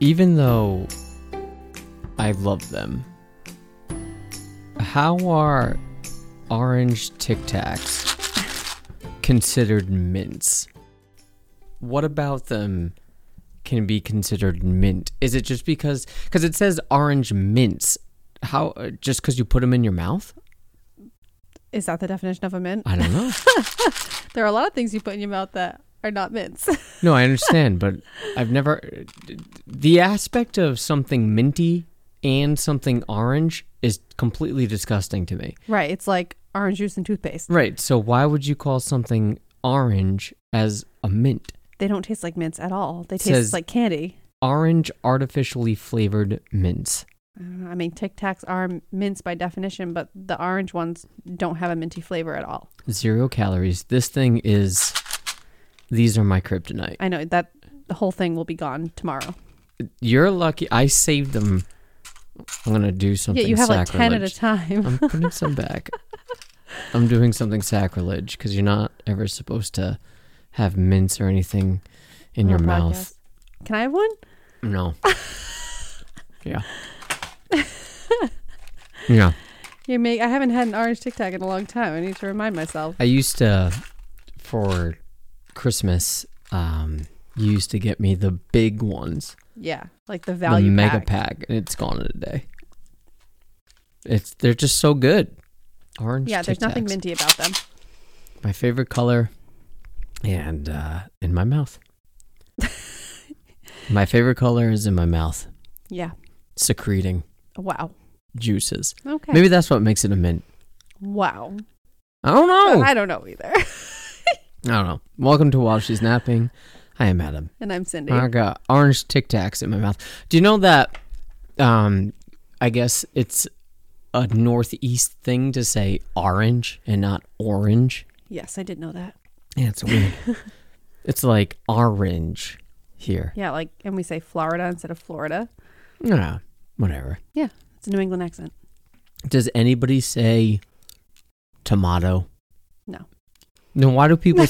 even though I love them, how are orange Tic Tacs considered mints? What about them can be considered mint? Is it just because it says orange mints? How, just because you put them in your mouth? Is that the definition of a mint? I don't know. There are a lot of things you put in your mouth that are not mints. No, I understand, but I've never... The aspect of something minty and something orange is completely disgusting to me. Right. It's like orange juice and toothpaste. Right. So why would you call something orange as a mint? They don't taste like mints at all. They Says- taste like candy. Orange artificially flavored mints. I don't know. I mean, Tic Tacs are mints by definition, but the orange ones don't have a minty flavor at all. 0 calories. This thing is... These are my kryptonite. I know that the whole thing will be gone tomorrow. You're lucky. I saved them. I'm going to do something Yeah, you have sacrilege. like 10 at a time. I'm putting some back. I'm doing something sacrilege because you're not ever supposed to have mints or anything in your mouth. Can I have one? No. Yeah. Yeah. I haven't had an orange Tic Tac in a long time. I need to remind myself. I used to, for Christmas, you used to get me the big ones. Yeah, like the value the mega pack. pack, and it's gone in a day. They're just so good. Orange. Yeah, there's Tic nothing Tacs. minty about them. My favorite color, and in my mouth. My favorite color is in my mouth, Yeah. secreting Wow. juices. Okay. Maybe that's what makes it a mint. Wow. I don't know. I don't know either. I don't know. Welcome to While She's Napping. I am Adam. And I'm Cindy. I got orange Tic Tacs in my mouth. Do you know that? I guess it's a Northeast thing to say orange and not orange. Yes, I did know that. Yeah, it's weird. It's like orange here. Yeah, and we say Florida instead of Florida. Yeah, whatever. Yeah, it's a New England accent. Does anybody say tomato? No. No, why do people...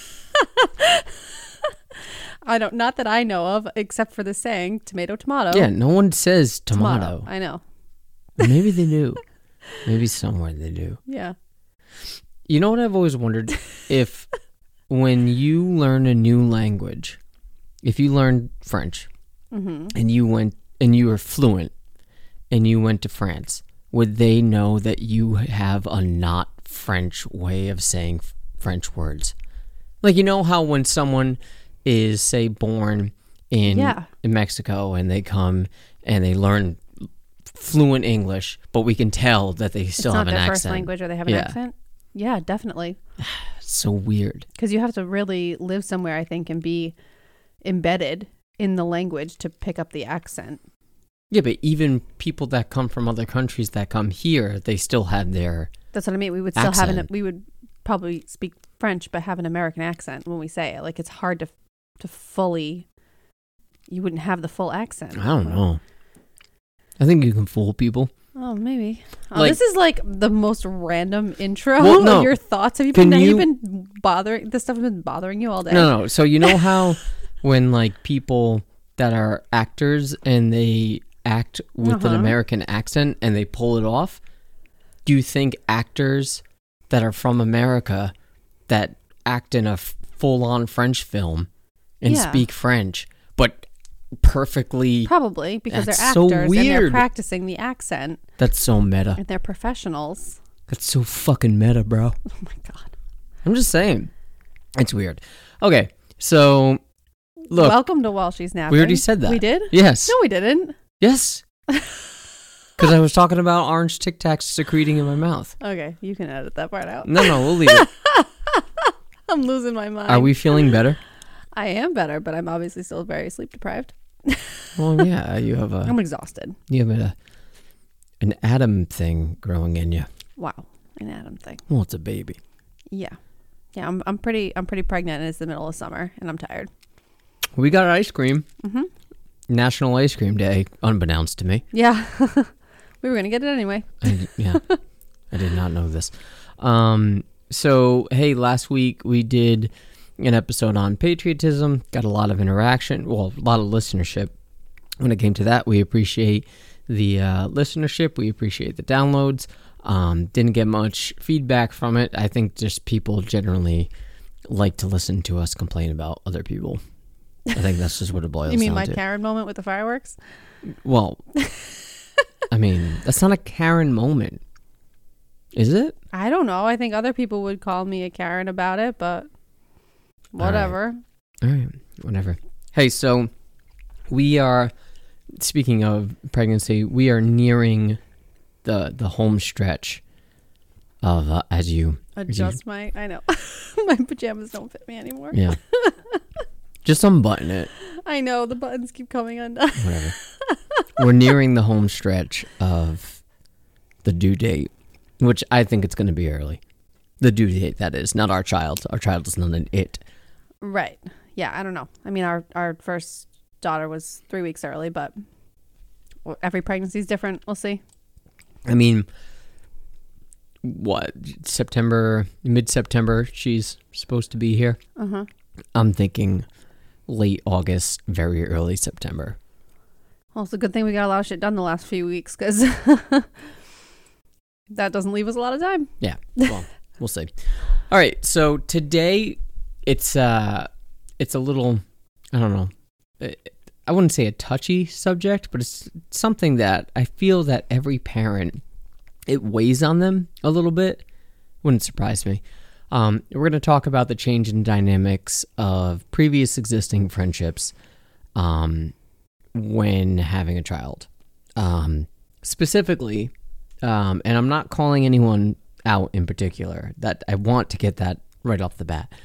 Not that I know of, except for the saying tomato, tomato. Yeah, no one says tomato. I know. Maybe they do. Maybe somewhere they do. Yeah. You know what I've always wondered? If when you learn a new language, if you learn French and you were fluent and you went to France, would they know that you have a not French way of saying French words? Like, you know how when someone is, say, born in Mexico and they come and they learn fluent English, but we can tell that they still have an accent. It's not their first language or they have an accent? Yeah, definitely. It's so weird. Because you have to really live somewhere, I think, and be embedded in the language to pick up the accent. Yeah, but even people that come from other countries that come here, they still have their That's what I mean. We would still accent. we would probably speak French, but have an American accent when we say it. Like, it's hard to fully, you wouldn't have the full accent. I don't know. I think you can fool people. Oh, maybe. Like- This is like the most random intro Well, no. of your thoughts. Have you been bothering, this stuff has been bothering you all day? No. So you know how when like people that are actors and they act with an American accent and they pull it off, do you think actors that are from America that act in a full-on French film and speak French, but perfectly... Probably, because they're That's so actors and they're weird. practicing the accent That's so meta. and they're professionals. That's so fucking meta, bro. Oh my God. I'm just saying. It's weird. Okay, so... Look, Welcome to While She's Napping. we already said that. We did? Yes. No, we didn't. Yes. Because I was talking about orange Tic Tacs secreting in my mouth. Okay, you can edit that part out. No, we'll leave it. I'm losing my mind. Are we feeling better? I am better, but I'm obviously still very sleep deprived. Well, yeah, you have I'm exhausted. an atom thing growing in you. Wow, an Adam thing. Well, it's a baby. Yeah, I'm pretty pregnant, and it's the middle of summer, and I'm tired. We got ice cream. Mm-hmm. National Ice Cream Day, unbeknownst to me. Yeah, we were gonna get it anyway. I did not know this. So, hey, last week we did an episode on patriotism. Got a lot of interaction. Well, a lot of listenership. when it came to that, we appreciate the listenership. We appreciate the downloads. Didn't get much feedback from it. I think just people generally like to listen to us complain about other people. I think that's just what it boils down to. You mean my Karen moment with the fireworks? Well, I mean, that's not a Karen moment. Is it? I don't know. I think other people would call me a Karen about it, but whatever. All right. Whatever. Hey, so we are, speaking of pregnancy, we are nearing the home stretch of I know. My pajamas don't fit me anymore. Yeah. Just unbutton it. I know. The buttons keep coming undone. Whatever. We're nearing the home stretch of the due date, which I think it's going to be early. The due date, that is, not our child. Our child is not an it. Right. Yeah, I don't know. I mean, our first daughter was 3 weeks early, but every pregnancy is different. We'll see. I mean, mid-September, she's supposed to be here. Uh-huh. I'm thinking late August, very early September. Well, it's a good thing we got a lot of shit done the last few weeks, because that doesn't leave us a lot of time. Yeah, well, we'll see. All right, so today it's a little, I don't know, I wouldn't say a touchy subject, but it's something that I feel that every parent, it weighs on them a little bit. Wouldn't surprise me. We're going to talk about the change in dynamics of previous existing friendships when having a child. Specifically, and I'm not calling anyone out in particular, that I want to get that right off the bat.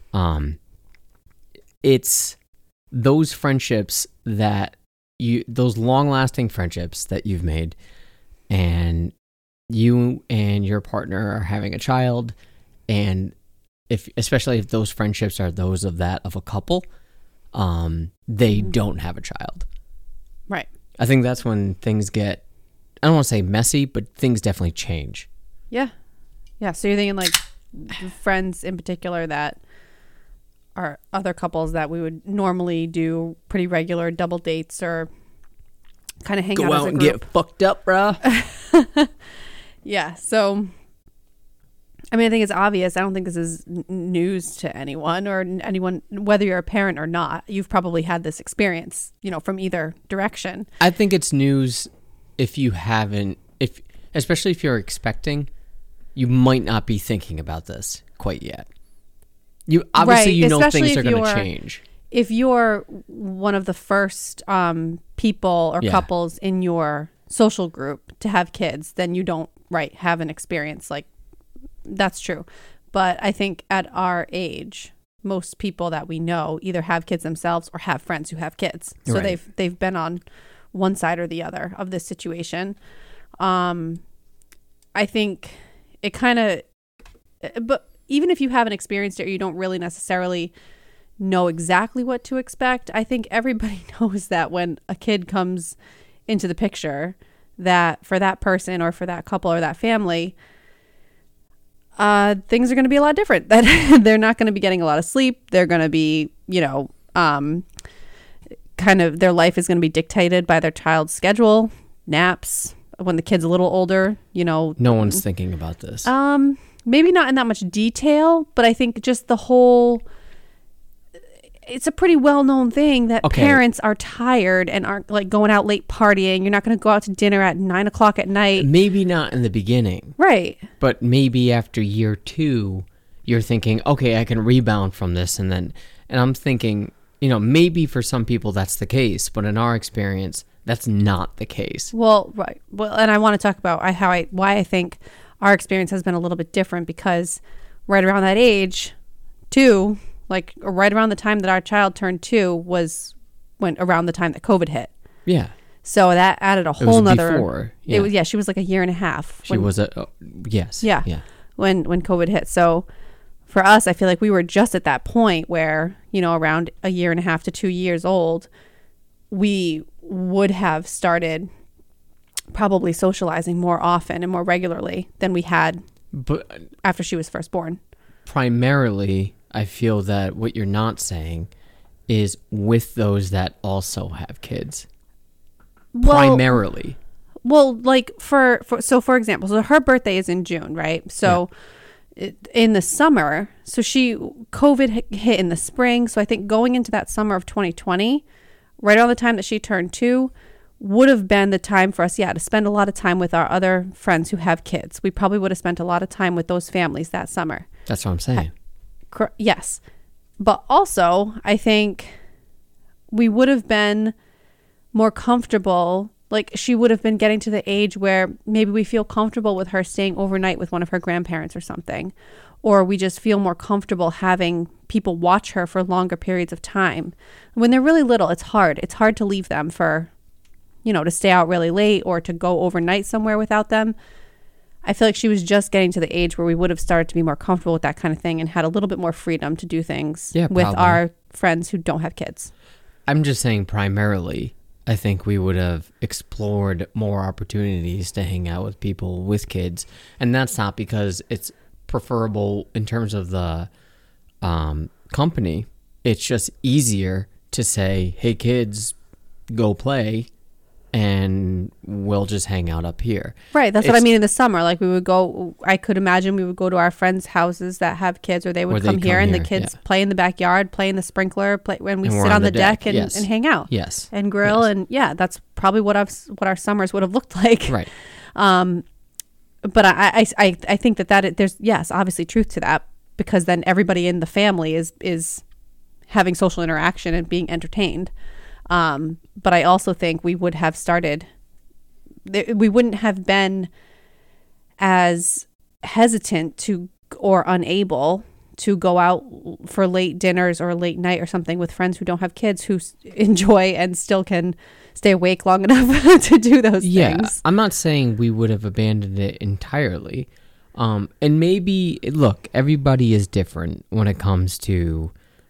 It's those friendships those long-lasting friendships that you've made, and you and your partner are having a child, and especially if those friendships are those of a couple, they don't have a child. Right. I think that's when things get, I don't want to say messy, but things definitely change. Yeah. Yeah. So you're thinking like friends in particular that are other couples that we would normally do pretty regular double dates or kind of hang out as a group. Go out and get fucked up, bruh. Yeah. So, I mean, I think it's obvious. I don't think this is news to anyone, whether you're a parent or not. You've probably had this experience, from either direction. I think it's news if you haven't, especially if you're expecting, you might not be thinking about this quite yet. You obviously, right. Know things are going to change. If you're one of the first people or couples in your social group to have kids, then you don't have an experience like that's true. But I think at our age, most people that we know either have kids themselves or have friends who have kids. So they've been on one side or the other of this situation. I think it kind of, but even if you haven't experienced it or you don't really necessarily know exactly what to expect, I think everybody knows that when a kid comes into the picture, that for that person or for that couple or that family, things are going to be a lot different. That they're not going to be getting a lot of sleep. They're going to be, kind of their life is going to be dictated by their child's schedule, naps. When the kid's a little older, No one's thinking about this. Maybe not in that much detail, but I think just the whole, it's a pretty well-known thing that parents are tired and aren't like going out late partying. You're not going to go out to dinner at 9:00 at night. Maybe not in the beginning. Right. But maybe after year 2, you're thinking, okay, I can rebound from this. And I'm thinking, maybe for some people that's the case, but in our experience, that's not the case. Well, right. Well, and I want to talk about why I think our experience has been a little bit different, because right around that age, too, like right around the time that our child turned 2 was around the time that COVID hit. Yeah. So that added a whole nother. Before. Yeah. She was like a year and a half. Yes. Yeah. Yeah. When COVID hit. So for us, I feel like we were just at that point where, around a year and a half to 2 years old, we would have started probably socializing more often and more regularly than we had after she was first born. Primarily, I feel that what you're not saying is with those that also have kids. primarily. Well, like for example, so her birthday is in June, right? So in the summer, so COVID hit in the spring. So I think going into that summer of 2020, right around the time that she turned 2, would have been the time for us, to spend a lot of time with our other friends who have kids. We probably would have spent a lot of time with those families that summer. That's what I'm saying. Yes. But also, I think we would have been more comfortable. Like, she would have been getting to the age where maybe we feel comfortable with her staying overnight with one of her grandparents or something. Or we just feel more comfortable having people watch her for longer periods of time. When they're really little, it's hard. It's hard to leave them for, to stay out really late or to go overnight somewhere without them. I feel like she was just getting to the age where we would have started to be more comfortable with that kind of thing and had a little bit more freedom to do things with our friends who don't have kids. I'm just saying primarily, I think we would have explored more opportunities to hang out with people with kids. And that's not because it's preferable in terms of the company. It's just easier to say, hey, kids, go play, and we'll just hang out up here. Right. That's what I mean in the summer. Like, we would go, I could imagine we would go to our friends' houses that have kids, or they would come here and the kids play in the backyard, play in the sprinkler, play when we sit on the deck and hang out. Yes. And grill. Yes. And that's probably what our summers would have looked like. Right. But I think that there's, obviously truth to that, because then everybody in the family is having social interaction and being entertained. But I also think we would have we wouldn't have been as hesitant to or unable to go out for late dinners or late night or something with friends who don't have kids, who enjoy and still can stay awake long enough to do those things. I'm not saying we would have abandoned it entirely. And maybe, look, everybody is different when it comes to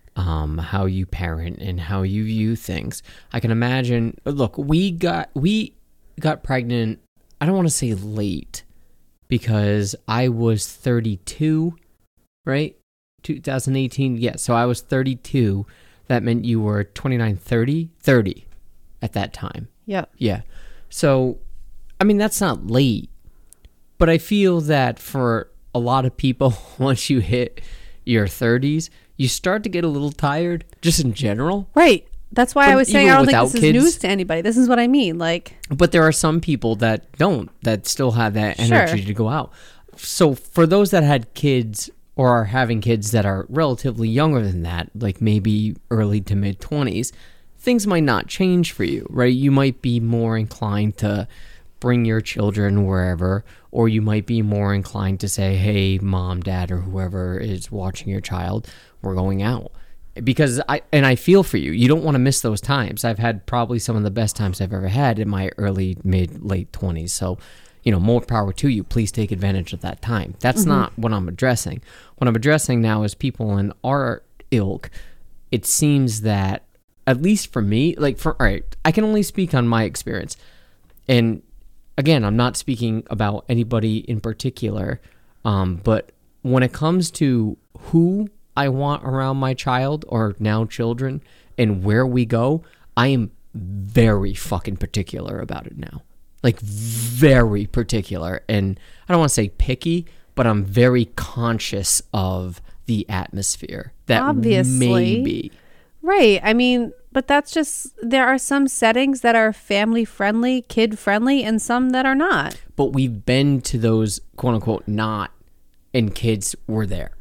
how you parent and how you view things. I can imagine, look, we got pregnant, I don't want to say late, because I was 32, right? 2018. Yeah, so I was 32. That meant you were 29, 30 at that time. Yeah. Yeah. So, I mean, that's not late, but I feel that for a lot of people, once you hit your 30s, you start to get a little tired, just in general. Right. That's why I was saying I don't think this is news to anybody. This is what I mean. Like, but there are some people that still have that energy to go out. So for those that had kids or are having kids that are relatively younger than that, like maybe early to mid 20s, things might not change for you, right? You might be more inclined to bring your children wherever, or you might be more inclined to say, hey, mom, dad, or whoever is watching your child, we're going out. Because I feel for you. You don't want to miss those times. I've had probably some of the best times I've ever had in my early, mid, late 20s. So, more power to you. Please take advantage of that time. That's not what I'm addressing. What I'm addressing now is people in our ilk. It seems that, at least for me, all right, I can only speak on my experience. And again, I'm not speaking about anybody in particular, but when it comes to who I want around my child, or now children, and where we go, I am very fucking particular about it now. Like, very particular. And I don't want to say picky, but I'm very conscious of the atmosphere that obviously may be. Right. I mean, but that's just, there are some settings that are family friendly, kid friendly, and some that are not. But we've been to those quote unquote not, and kids were there.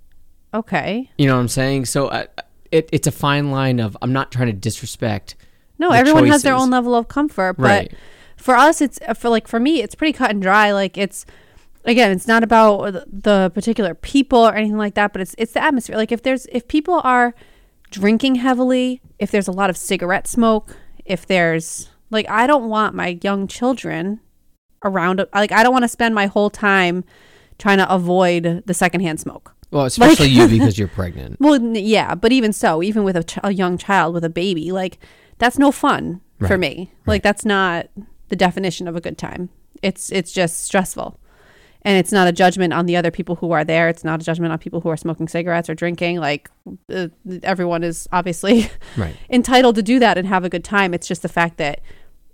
Okay. You know what I'm saying? So it's a fine line of, I'm not trying to disrespect. No, everyone has their own level of comfort, but right. For us, it's for me, it's pretty cut and dry. Like, it's, again, it's not about the particular people or anything like that, but it's the atmosphere. Like, if people are drinking heavily, if there's a lot of cigarette smoke, if there's, like, I don't want my young children around. Like, I don't want to spend my whole time trying to avoid the secondhand smoke. Well, especially you, because you're pregnant. Well, yeah, but even so, even with a young child with a baby, like, that's no fun for me. Like, that's not the definition of a good time. It's just stressful. And it's not a judgment on the other people who are there. It's not a judgment on people who are smoking cigarettes or drinking. Like, everyone is obviously entitled to do that and have a good time. It's just the fact that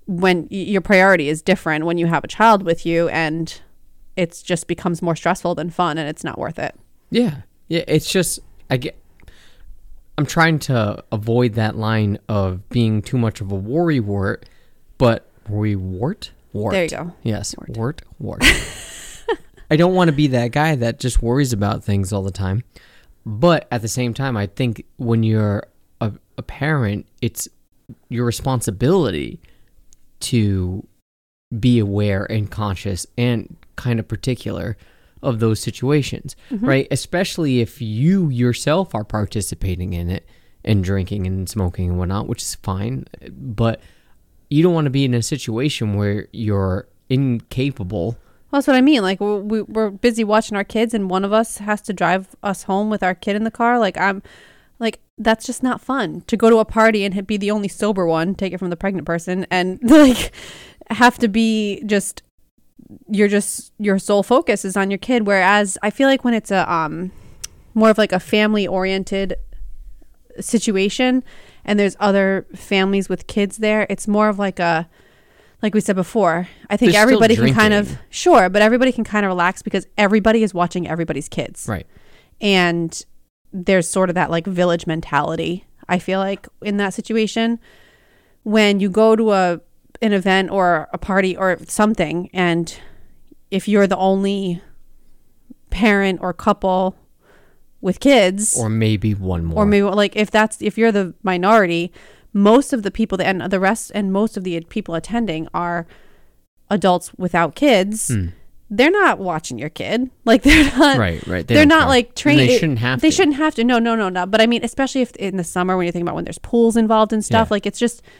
when your priority is different when you have a child with you, and it just becomes more stressful than fun, and it's not worth it. Yeah. It's just I'm trying to avoid that line of being too much of a worrywart, but worrywart? Wart. There you go. Yes, wart. I don't want to be that guy that just worries about things all the time. But at the same time, I think when you're a parent, it's your responsibility to be aware and conscious and kind of particular of those situations, right? Especially if you yourself are participating in it and drinking and smoking and whatnot, which is fine. But you don't want to be in a situation where you're incapable. Well, that's what I mean. Like, we're busy watching our kids, and one of us has to drive us home with our kid in the car. Like, that's just not fun to go to a party and be the only sober one, take it from the pregnant person, and like have to be just your sole focus is on your kid. Whereas I feel like when it's a more of like a family oriented situation and there's other families with kids there, it's more of like we said before, I think There's everybody still can kind of but everybody can kind of relax because everybody is watching everybody's kids. Right. And there's sort of that like village mentality, I feel like, in that situation. When you go to an event or a party or something, and if you're the only parent or couple with kids, or maybe one more, or maybe like if you're the minority, most of the people most of the people attending are adults without kids. They're not watching your kid. Like, they're not right. They're not like trained. They shouldn't have to. They shouldn't have to. No. But I mean, especially if in the summer, when you think about when there's pools involved and stuff, like, it's just,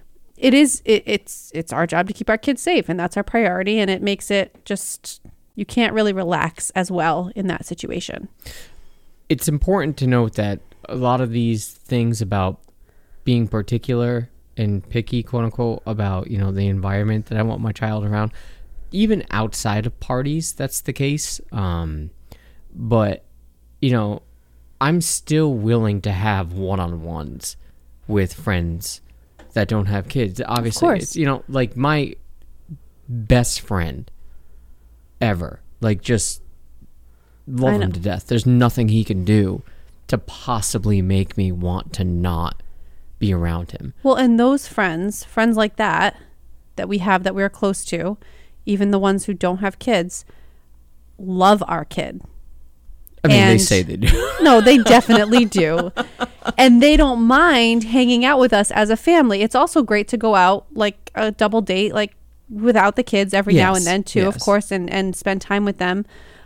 it's our job to keep our kids safe, and that's our priority. And it makes it just, you can't really relax as well in that situation. It's important to note that a lot of these things about being particular and picky, quote unquote, about, the environment that I want my child around, even outside of parties, that's the case. But, I'm still willing to have one-on-ones with friends that don't have kids. Obviously, it's, like my best friend ever, like, just love him to death. There's nothing he can do to possibly make me want to not be around him. Well, and those friends like that we have, that we're close to, even the ones who don't have kids, love our kid. I mean, they say they do. No, they definitely do. And they don't mind hanging out with us as a family. It's also great to go out, like a double date, like without the kids every now and then too, of course, and spend time with them.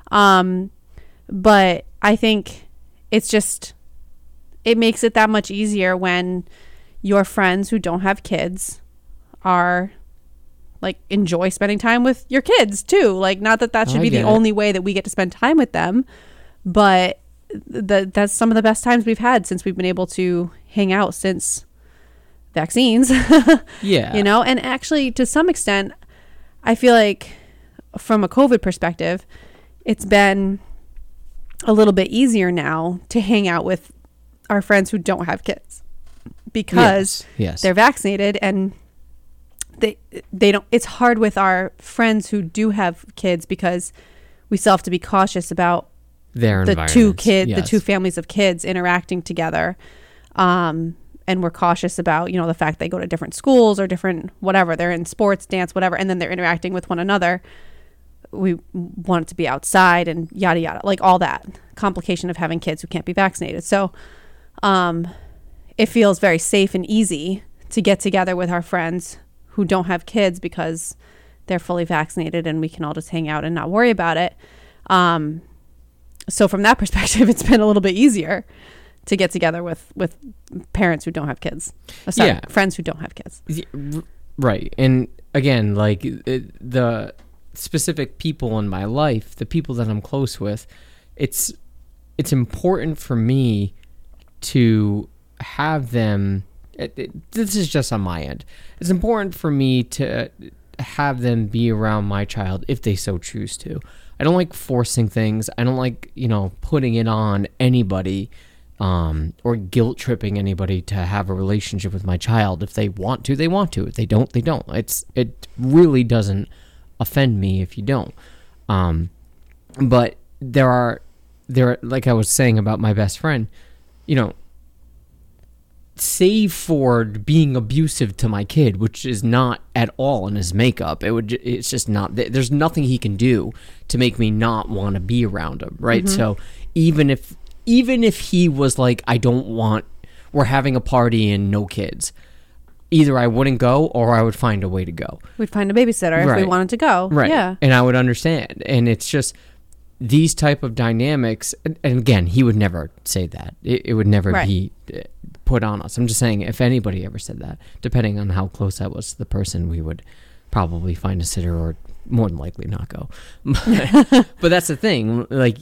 But I think it's just, it makes it that much easier when your friends who don't have kids are like, enjoy spending time with your kids too. Like, not that should be the only way that we get to spend time with them, but that's some of the best times we've had since we've been able to hang out since vaccines. Yeah. And actually, to some extent, I feel like from a COVID perspective, it's been a little bit easier now to hang out with our friends who don't have kids because they're vaccinated, and they don't. It's hard with our friends who do have kids because we still have to be cautious about the two families of kids interacting together, and we're cautious about the fact they go to different schools or different whatever, they're in sports, dance, whatever, and then they're interacting with one another. We want it to be outside and yada yada, like all that complication of having kids who can't be vaccinated. So it feels very safe and easy to get together with our friends who don't have kids because they're fully vaccinated and we can all just hang out and not worry about it. So from that perspective, it's been a little bit easier to get together with parents who don't have kids. Friends who don't have kids. Right. And again, like the specific people in my life, the people that I'm close with, it's important for me to have them. This is just on my end. It's important for me to have them be around my child if they so choose to. I don't like forcing things. I don't like, putting it on anybody. or guilt tripping anybody to have a relationship with my child. If they want to, they want to. If they don't, they don't. It really doesn't offend me if you don't. But there are, like I was saying about my best friend, you know, save for being abusive to my kid, which is not at all in his makeup. It's just not. There's nothing he can do to make me not want to be around him, right? Mm-hmm. So even if he was like, we're having a party and no kids, either I wouldn't go or I would find a way to go. We'd find a babysitter if we wanted to go. Right. Yeah. And I would understand. And it's just these type of dynamics. And again, he would never say that. It would never be put on us. I'm just saying, if anybody ever said that, depending on how close I was to the person, we would probably find a sitter or more than likely not go. But that's the thing. Like,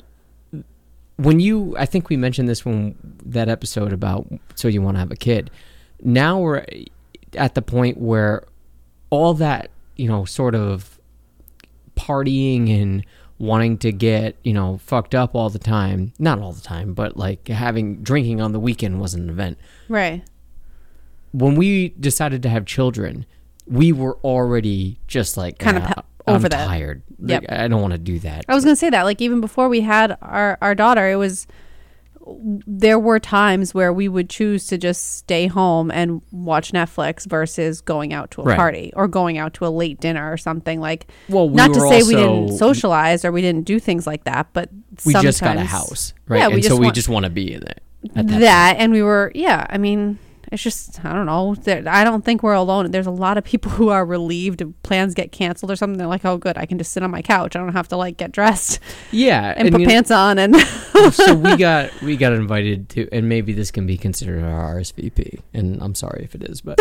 I think we mentioned this when that episode about So You Want to Have a Kid. Now we're at the point where all that, sort of partying and wanting to get, fucked up all the time, not all the time, but like drinking on the weekend was an event. Right. When we decided to have children, we were already just like, kind of over I'm that. Tired. Yep. Like, I don't want to do that. I was going to say that, like, even before we had our daughter, there were times where we would choose to just stay home and watch Netflix versus going out to a party or going out to a late dinner or something. Like, not to say we didn't socialize or we didn't do things like that, but we just got a house, right? Yeah, and so we just want to be in it. And we were, I mean, it's just, I don't know. I don't think we're alone. There's a lot of people who are relieved if plans get canceled or something. They're like, oh, good, I can just sit on my couch. I don't have to, like, get dressed. Yeah. And put pants on. And so we got invited to, and maybe this can be considered our RSVP. And I'm sorry if it is, but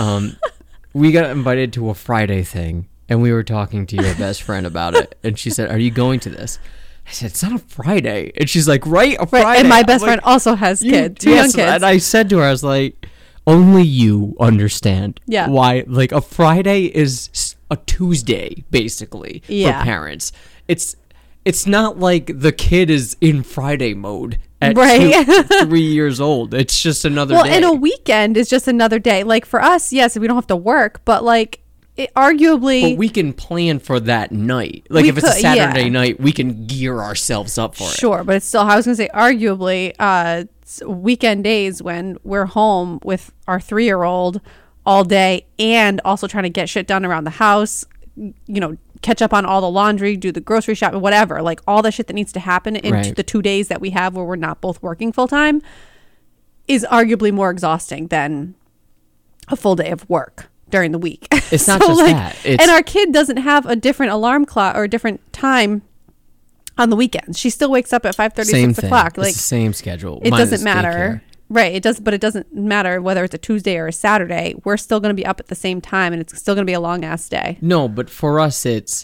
we got invited to a Friday thing. And we were talking to your best friend about it. And she said, are you going to this? I said, it's not a Friday. And she's like, right, a Friday. And my best friend also has kids, two young kids. And I said to her, I was like, only you understand why, like, a Friday is a Tuesday, basically, for parents. It's not like the kid is in Friday mode at 3 years old. It's just another day. Well, and a weekend is just another day. Like, for us, yes, we don't have to work, but, like, arguably, but we can plan for that night. Like, if it's a Saturday night, we can gear ourselves up for it. Sure, but it's still, I was going to say, arguably, weekend days when we're home with our 3-year-old all day and also trying to get shit done around the house, catch up on all the laundry, do the grocery shopping, whatever, like all the shit that needs to happen in the 2 days that we have where we're not both working full time is arguably more exhausting than a full day of work during the week. It's not just that. And our kid doesn't have a different alarm clock or a different time on the weekends. She still wakes up at 5:30, 6 o'clock. Like, it's the same schedule. It doesn't matter. Right. It does, but it doesn't matter whether it's a Tuesday or a Saturday. We're still going to be up at the same time, and it's still going to be a long ass day. No, but for us, it's,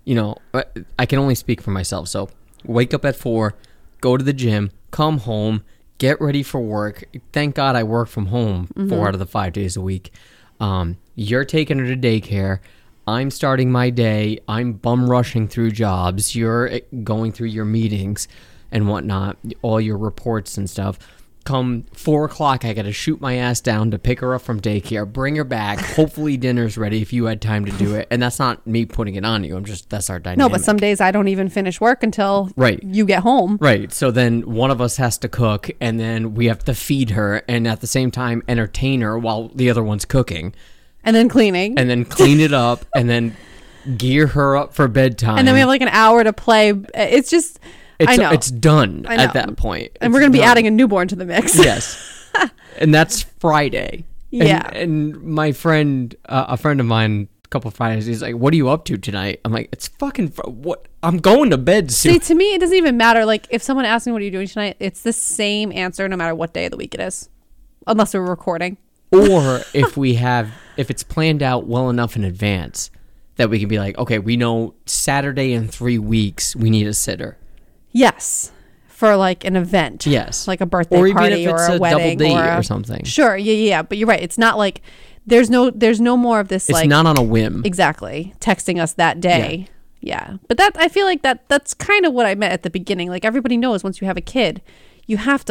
I can only speak for myself. So wake up at 4, go to the gym, come home, get ready for work. Thank God I work from home 4 out of the 5 days a week. You're taking her to daycare. I'm starting my day. I'm bum rushing through jobs. You're going through your meetings and whatnot, all your reports and stuff. Come 4 o'clock, I got to shoot my ass down to pick her up from daycare, bring her back. Hopefully dinner's ready if you had time to do it. And that's not me putting it on you. That's our dynamic. No, but some days I don't even finish work until you get home. Right. So then one of us has to cook, and then we have to feed her and at the same time entertain her while the other one's cooking. And then cleaning. And then clean it up and then gear her up for bedtime. And then we have like an hour to play. It's just... I know. It's done at that point. And we're going to be adding a newborn to the mix. Yes. And that's Friday. Yeah. And my friend, a friend of mine, a couple of Fridays, he's like, what are you up to tonight? I'm like, it's fucking, what? I'm going to bed soon. See, to me, it doesn't even matter. Like, if someone asks me, what are you doing tonight? It's the same answer no matter what day of the week it is. Unless we're recording. Or if it's planned out well enough in advance that we can be like, okay, we know Saturday in 3 weeks, we need a sitter. Yes, for like an event. Yes, like a birthday party or a wedding double date or something. Sure, yeah. But you're right. It's not like there's no more of this. It's like, not on a whim. Exactly, texting us that day. Yeah. But I feel like that's kind of what I meant at the beginning. Like, everybody knows once you have a kid, you have to like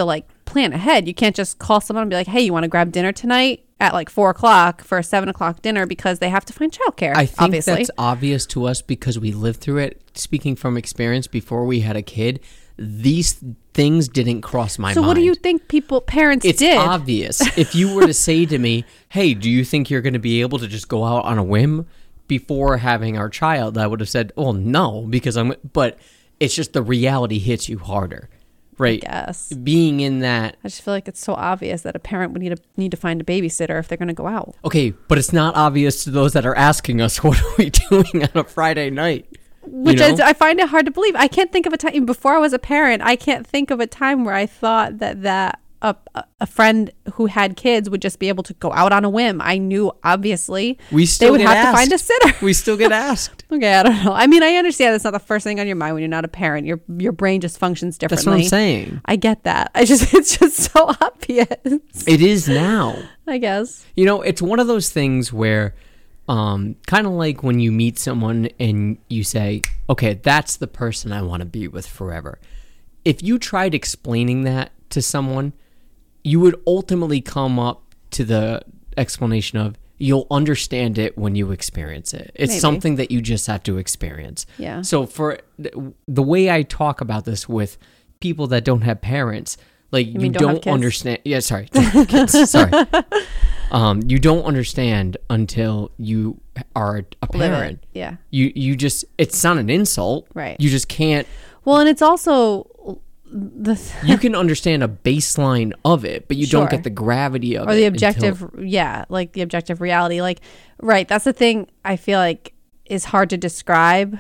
plan ahead. You can't just call someone and be like, hey, you want to grab dinner tonight at like 4:00 for a 7:00 dinner, because they have to find childcare. I think obviously. That's obvious to us because we lived through it. Speaking from experience, before we had a kid, these things didn't cross my mind. So what do you think parents it's did? It's obvious. If you were to say to me, hey, do you think you're going to be able to just go out on a whim before having our child? I would have said, well, no, because but it's just the reality hits you harder. Right. I guess. Being in that. I just feel like it's so obvious that a parent would need to find a babysitter if they're going to go out. Okay, but it's not obvious to those that are asking us, what are we doing on a Friday night? Which I find it hard to believe. I can't think of a time, before I was a parent, I can't think of a time where I thought that a friend who had kids would just be able to go out on a whim. I knew, obviously, they would have to find a sitter. We still get asked. Okay, I don't know. I mean, I understand that's not the first thing on your mind when you're not a parent. Your brain just functions differently. That's what I'm saying. I get that. It's just so obvious. It is now. I guess. It's one of those things where kind of like when you meet someone and you say, okay, that's the person I want to be with forever. If you tried explaining that to someone, you would ultimately come up to the explanation of, you'll understand it when you experience it. It's something that you just have to experience. Yeah. So for the way I talk about this with people that don't have parents, like you don't understand. Yeah, sorry. Don't have kids. Sorry. You don't understand until you are a parent. Yeah. You just, it's not an insult. Right. You just can't. Well, and it's also you can understand a baseline of it, but you don't get the gravity of it. Or the objective, like the objective reality. Like, right, that's the thing I feel like is hard to describe.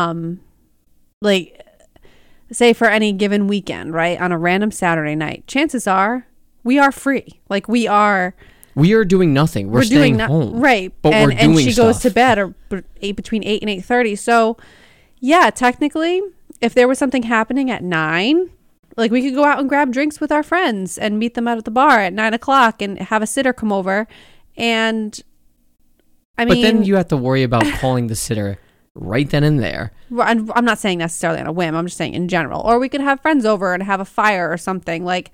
Like, say for any given weekend, right, on a random Saturday night, chances are we are free. Like, we are doing nothing. We're staying home. Right. But we're doing and she goes to bed or between 8 and 8:30. So, yeah, technically, if there was something happening at 9, like we could go out and grab drinks with our friends and meet them out at the bar at 9:00 and have a sitter come over. And but then you have to worry about calling the sitter right then and there. I'm not saying necessarily on a whim. I'm just saying in general. Or we could have friends over and have a fire or something. Like,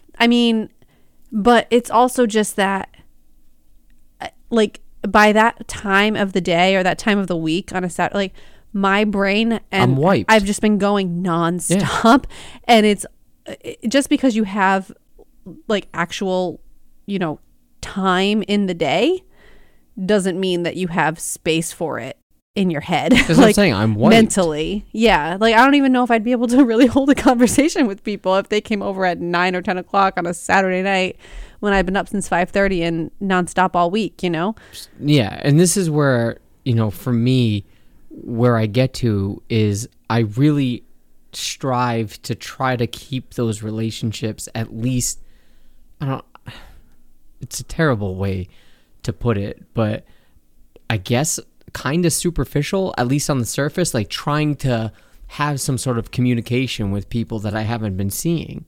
but it's also just that, like, by that time of the day or that time of the week on a Saturday, like, my brain and I'm wiped. I've just been going nonstop. Yeah. And it's just because you have like actual, time in the day doesn't mean that you have space for it in your head. That's what I'm saying. I'm wiped. Mentally. Yeah. Like, I don't even know if I'd be able to really hold a conversation with people if they came over at 9 or 10 o'clock on a Saturday night when I've been up since 5:30 and nonstop all week, Yeah. And this is where, for me, where I get to is I really strive to try to keep those relationships at least, it's a terrible way to put it, but I guess kind of superficial, at least on the surface, like trying to have some sort of communication with people that I haven't been seeing,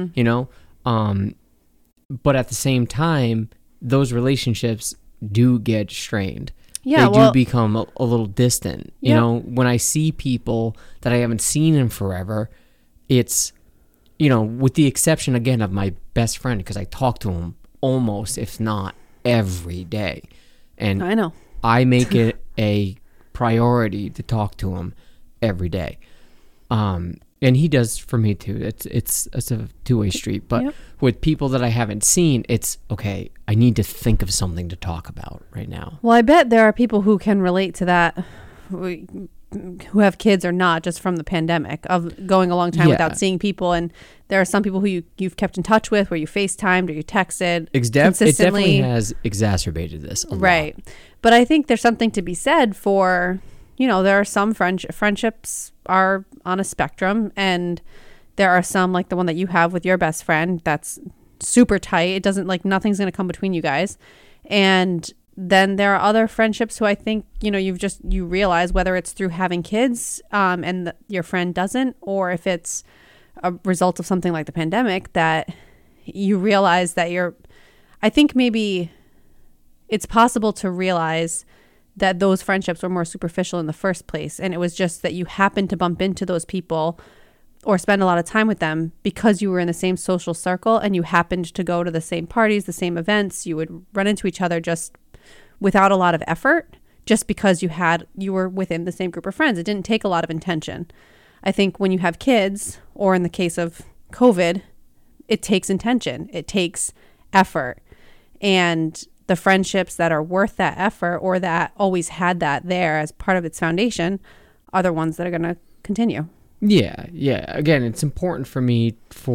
but at the same time, those relationships do get strained. Yeah, they do become a little distant. You know, when I see people that I haven't seen in forever, it's, with the exception, again, of my best friend, because I talk to him almost, if not every day. And I know. I make it a priority to talk to him every day. And he does for me too. It's a two-way street. But with people that I haven't seen, it's okay, I need to think of something to talk about right now. Well, I bet there are people who can relate to that, who have kids or not, just from the pandemic of going a long time without seeing people. And there are some people who you've kept in touch with, where you FaceTimed or you texted consistently. It definitely has exacerbated this a lot. But I think there's something to be said for, there are some friendships are on a spectrum, and there are some, like the one that you have with your best friend, that's super tight. It doesn't, like, nothing's going to come between you guys. And then there are other friendships who I think, you realize, whether it's through having kids and your friend doesn't, or if it's a result of something like the pandemic, that you realize that I think maybe it's possible to realize that those friendships were more superficial in the first place. And it was just that you happened to bump into those people or spend a lot of time with them because you were in the same social circle and you happened to go to the same parties, the same events. You would run into each other just without a lot of effort, just because you were within the same group of friends. It didn't take a lot of intention. I think when you have kids, or in the case of COVID, it takes intention. It takes effort. And the friendships that are worth that effort, or that always had that there as part of its foundation, are the ones that are going to continue. Yeah. Again, it's important for me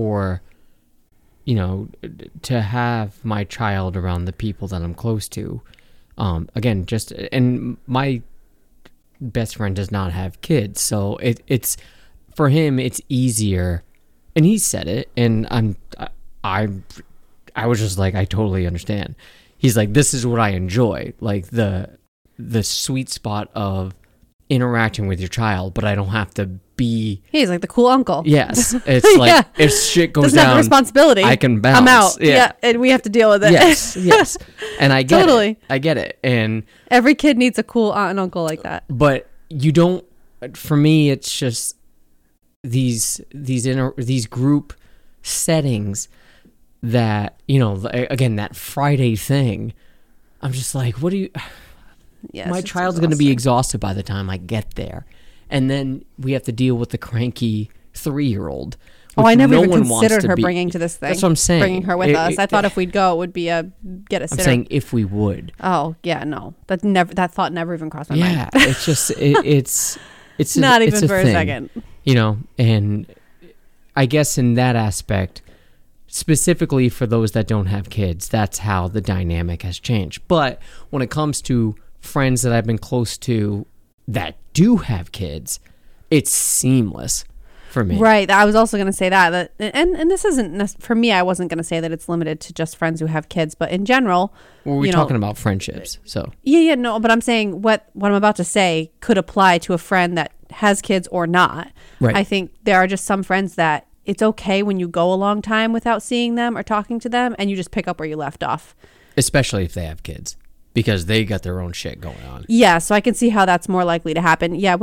to have my child around the people that I'm close to. Again, and my best friend does not have kids, so it's for him, it's easier. And he said it, and I was just like, I totally understand. He's like, this is what I enjoy, like the sweet spot of interacting with your child, but I don't have to be. He's like the cool uncle. Yes, it's like if shit goes doesn't down, have responsibility. I can bounce. I'm out. Yeah, and we have to deal with it. Yes, and I get Totally. it. I get it, and every kid needs a cool aunt and uncle like that. But you don't. For me, it's just these group settings that, again, that Friday thing. I'm just like, what do you? Yes, my child's going to be exhausted by the time I get there. And then we have to deal with the cranky 3-year-old. Oh, I never even considered her bringing to this thing. That's what I'm saying. Bringing her with us. I thought if we'd go, it would be get a sitter. I'm saying if we would. Oh, yeah, no. That thought never even crossed my mind. Yeah, it's just, it's not even it's for a thing, second. And I guess in that aspect, specifically for those that don't have kids, that's how the dynamic has changed. But when it comes to friends that I've been close to that do have kids, it's seamless for me. Right. I was also going to say that and this isn't for me. I wasn't going to say that it's limited to just friends who have kids, but in general, we're talking about friendships. So no, but I'm saying what I'm about to say could apply to a friend that has kids or not. Right. I think there are just some friends that it's okay when you go a long time without seeing them or talking to them, and you just pick up where you left off. Especially if they have kids, because they got their own shit going on. Yeah, so I can see how that's more likely to happen. Yeah,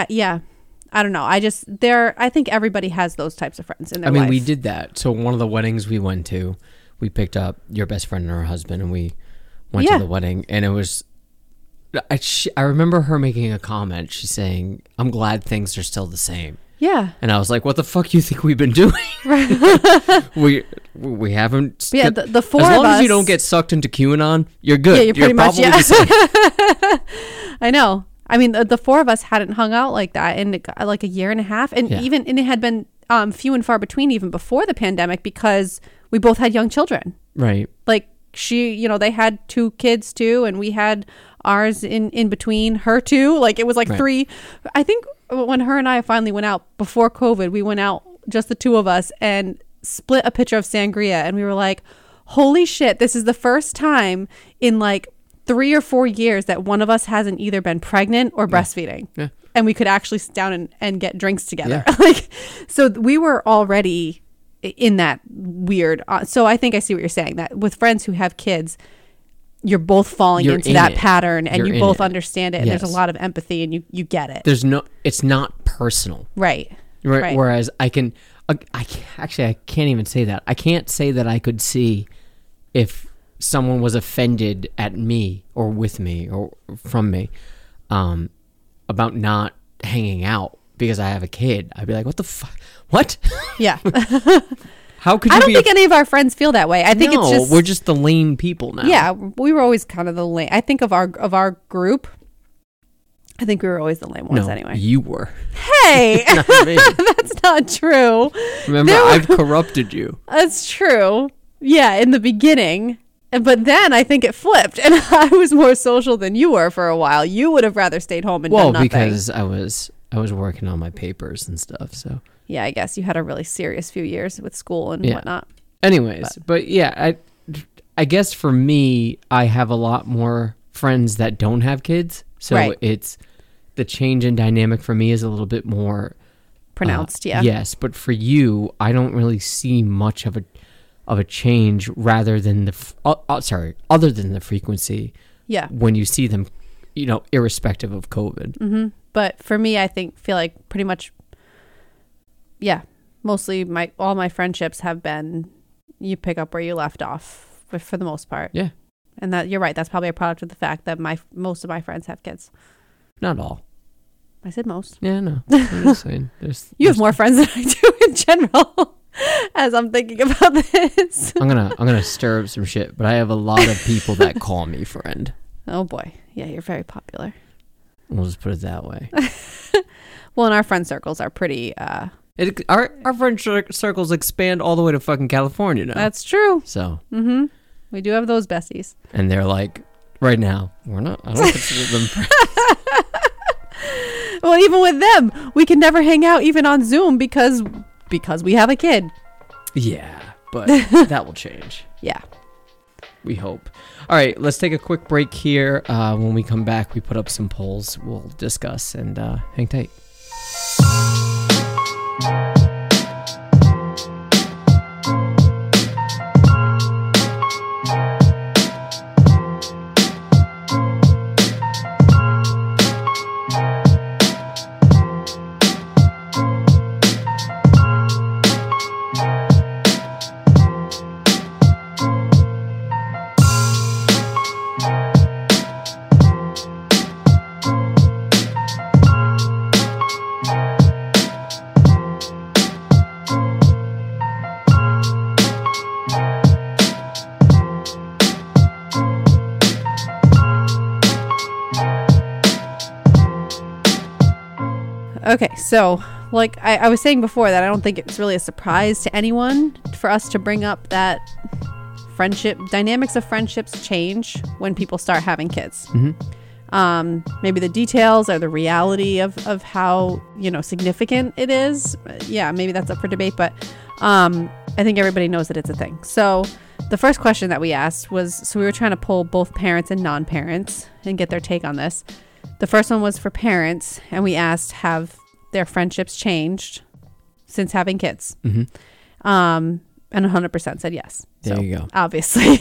I don't know. I think everybody has those types of friends in their life. We did that. So one of the weddings we went to, we picked up your best friend and her husband, and we went to the wedding, and it was. I remember her making a comment. She's saying, "I'm glad things are still the same." Yeah. And I was like, "What the fuck you think we've been doing?" we haven't. Yeah, the four of us. As long as you don't get sucked into QAnon, you're good. Yeah, you're pretty much. The same. I know. I mean, the four of us hadn't hung out like that in like a year and a half, and it had been few and far between even before the pandemic, because we both had young children. Right. Like they had 2 kids too, and we had ours in between her 2. Like it was like 3. I think when her and I finally went out before COVID, we went out just the 2 of us and split a pitcher of sangria, and we were like, holy shit, this is the first time in like 3 or 4 years that one of us hasn't either been pregnant or breastfeeding. Yeah. And we could actually sit down and get drinks together. Yeah. So we were already in that weird. So I think I see what you're saying, that with friends who have kids, you're both falling into that pattern, and you both understand it. And there's a lot of empathy, and you get it. It's not personal. Right. Whereas I can't even say that. I can't say that I could see if someone was offended at me or with me or from me about not hanging out because I have a kid. I'd be like, what the fuck? What? Yeah. How could you? I don't think any of our friends feel that way. I think it's just we're just the lame people now. Yeah, we were always kind of the lame. I think of our group. I think we were always the lame ones anyway. You were. Hey, that's not true. Remember, I've corrupted you. That's true. Yeah, in the beginning. But then I think it flipped, and I was more social than you were for a while. You would have rather stayed home and done nothing. Well, because I was working on my papers and stuff, so. Yeah, I guess you had a really serious few years with school and whatnot. Anyways, but yeah, I guess for me, I have a lot more friends that don't have kids, so it's the change in dynamic for me is a little bit more pronounced. Yes, but for you, I don't really see much of a change, rather than other than the frequency. Yeah, when you see them, irrespective of COVID. Mm-hmm. But for me, feel like pretty much. Yeah, Mostly all my friendships have been you pick up where you left off for the most part. Yeah. And that you're right. That's probably a product of the fact that most of my friends have kids. Not all. I said most. Yeah, no. I'm just saying. You have more friends than I do in general. As I'm thinking about this, I'm gonna stir up some shit, but I have a lot of people that call me friend. Oh boy, yeah, you're very popular. We'll just put it that way. Well, and our friend circles are pretty. Our friend circles expand all the way to fucking California now. That's true. So. Mm-hmm. We do have those besties. And they're like, right now, we're not. I don't consider them friends. Well, even with them, we can never hang out even on Zoom because we have a kid. Yeah, but that will change. Yeah. We hope. All right, let's take a quick break here. When we come back, we put up some polls we'll discuss, and hang tight. Okay, so like I was saying before that I don't think it's really a surprise to anyone for us to bring up that dynamics of friendships change when people start having kids. Mm-hmm. Maybe the details or the reality of how, significant it is. Yeah, maybe that's up for debate, but I think everybody knows that it's a thing. So the first question that we asked was, so we were trying to poll both parents and non-parents and get their take on this. The first one was for parents, and we asked, have their friendships changed since having kids? Mm-hmm. And 100% said yes. There you go. Obviously.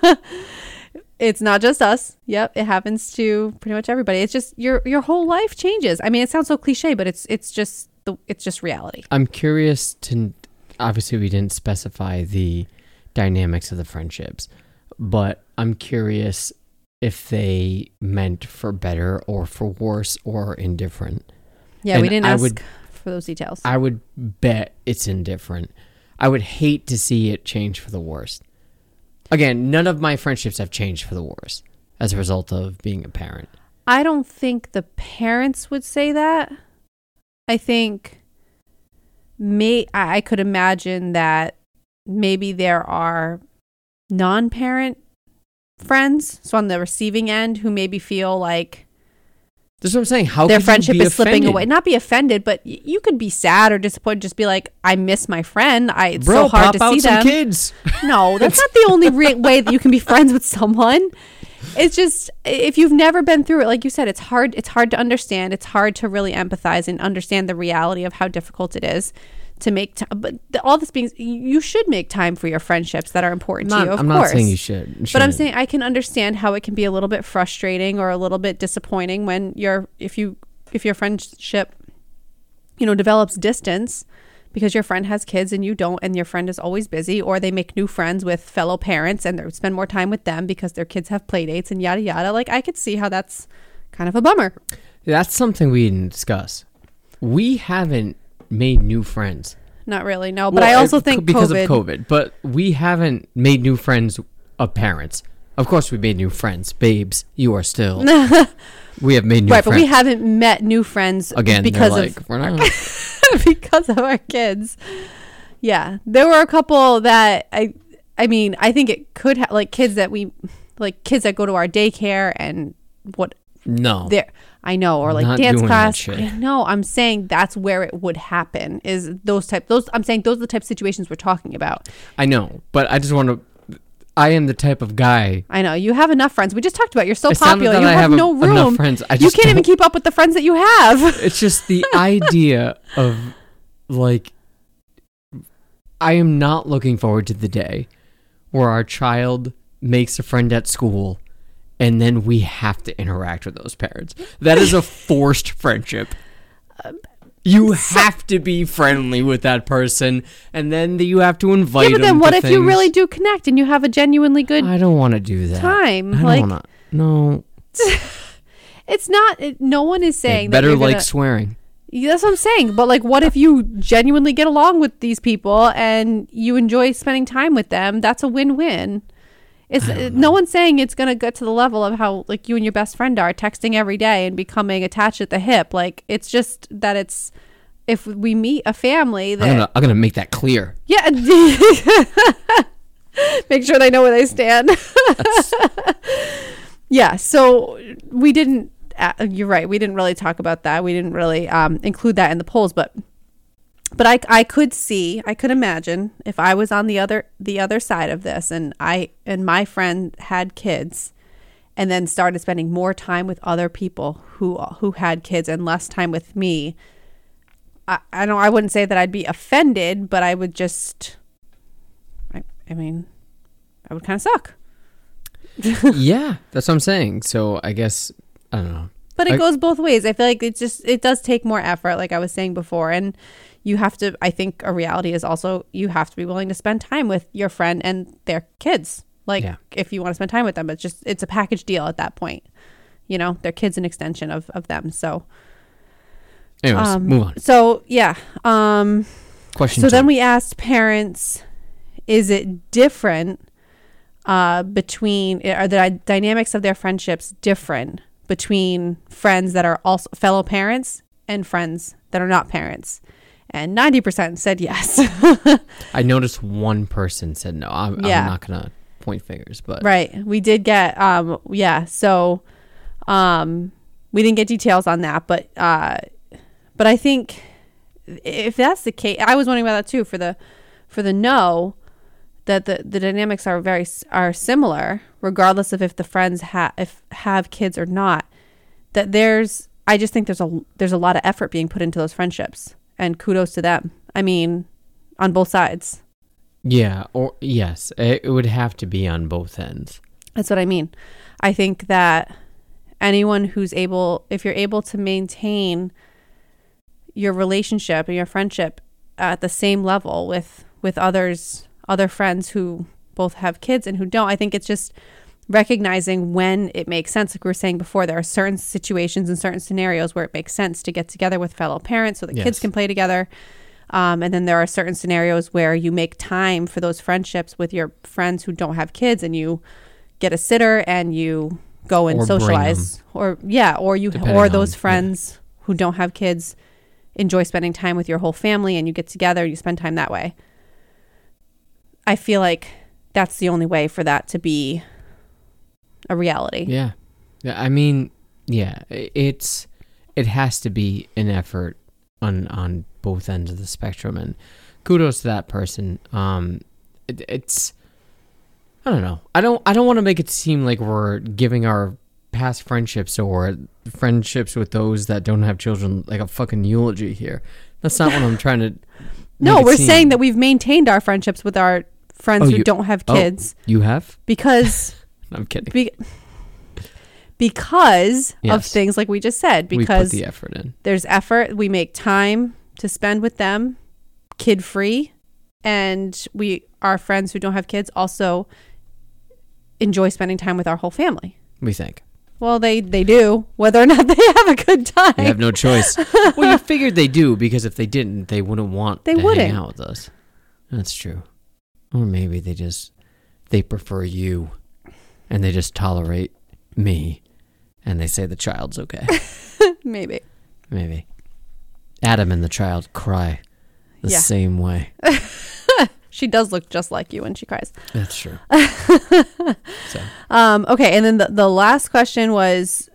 It's not just us. Yep, it happens to pretty much everybody. It's just your whole life changes. I mean, it sounds so cliche, but it's just reality. I'm curious to, obviously we didn't specify the dynamics of the friendships, but I'm curious if they meant for better or for worse or indifferent. Yeah, and we didn't ask for those details. I would bet it's indifferent. I would hate to see it change for the worst. Again, none of my friendships have changed for the worse as a result of being a parent. I don't think the parents would say that. I think I could imagine that maybe there are non-parent friends, so on the receiving end, who maybe feel like that's what I'm saying. How their could friendship you be is slipping offended? away. Not be offended, but you could be sad or disappointed. Just be like, I miss my friend. It's Bro, so hard pop to out see some them. Kids. No, that's not the only way that you can be friends with someone. It's just, if you've never been through it, like you said, it's hard to understand. It's hard to really empathize and understand the reality of how difficult it is to make time. But all this being, you should make time for your friendships that are important to you, of I'm course. not saying you should. But I'm saying I can understand how it can be a little bit frustrating or a little bit disappointing when if your friendship, develops distance because your friend has kids and you don't, and your friend is always busy, or they make new friends with fellow parents and they spend more time with them because their kids have play dates and yada yada. Like, I could see how that's kind of a bummer. That's something we didn't discuss. We haven't made new friends. Not really, no. But I also think because of COVID. But we haven't made new friends of parents. Of course, we made new friends, babes. You are still. We have made new friends. Right, but we haven't met new friends again because we're not because of our kids. Yeah, there were a couple that I mean, I think it could have kids that go to our daycare and what. No, I know, or not dance class. I know. I'm saying that's where it would happen. Is I'm saying those are the type of situations we're talking about. I know, but I just want to. I am the type of guy. I know you have enough friends. We just talked about you're so it's popular. You have no room. Enough friends. You can't even keep up with the friends that you have. It's just the idea of I am not looking forward to the day where our child makes a friend at school and then we have to interact with those parents. That is a forced friendship. You have to be friendly with that person, and then you have to invite them. Yeah, but then what if you really do connect and you have a genuinely good I don't want to do that. time? I don't want to. No. It's not. No one is saying better that like swearing. That's what I'm saying. But like, what if you genuinely get along with these people and you enjoy spending time with them? That's a win-win. No one's saying it's going to get to the level of how like you and your best friend are texting every day and becoming attached at the hip. Like, it's just that it's, if we meet a family that I'm gonna make that clear. Yeah. Make sure they know where they stand. Yeah. So we didn't, you're right. We didn't really talk about that. We didn't really include that in the polls, but I could imagine if I was on the other side of this and my friend had kids and then started spending more time with other people who had kids and less time with me. I wouldn't say that I'd be offended, but I would just, I mean, I would kind of suck. Yeah, that's what I'm saying. So I guess, I don't know. But it goes both ways. I feel like it does take more effort, like I was saying before. And you have to, I think a reality is also you have to be willing to spend time with your friend and their kids. Like, if you want to spend time with them, it's a package deal at that point. You know, their kids an extension of them. So anyways, move on. So yeah. Question so 2. then we asked parents, is it different between, are the dynamics of their friendships different between friends that are also fellow parents and friends that are not parents? And 90% said yes. I noticed one person said no. I'm not going to point fingers, but. Right. We did get, So we didn't get details on that, but I think if that's the case, I was wondering about that too for the no, that the dynamics are similar, regardless of if the friends have kids or not. That I just think there's a lot of effort being put into those friendships, and kudos to them. I mean, on both sides. Yeah, or yes, it would have to be on both ends. That's what I mean. I think that anyone if you're able to maintain your relationship and your friendship at the same level with other friends who both have kids and who don't, I think it's just recognizing when it makes sense. Like we were saying before, there are certain situations and certain scenarios where it makes sense to get together with fellow parents so the kids can play together. And then there are certain scenarios where you make time for those friendships with your friends who don't have kids, and you get a sitter and you go and socialize, or those friends who don't have kids enjoy spending time with your whole family, and you get together and you spend time that way. I feel like that's the only way for that to be a reality. Yeah. I mean, yeah, it has to be an effort on both ends of the spectrum, and kudos to that person. It's I don't know. I don't want to make it seem like we're giving our past friendships or friendships with those that don't have children like a fucking eulogy here. That's not what I'm trying to. No, we're saying that we've maintained our friendships with our friends who don't have kids. You have? Because I'm kidding. Because of things like we just said. Because we put the effort in. There's effort. We make time to spend with them, kid free, and our friends who don't have kids also enjoy spending time with our whole family. We think. Well, they do, whether or not they have a good time. They have no choice. Well, you figured they do, because if they didn't, they wouldn't want to hang out with us. That's true. Or maybe they prefer you, and they just tolerate me, and they say the child's okay. Maybe. Adam and the child cry the same way. She does look just like you when she cries. That's true. So. Okay, and then the last question was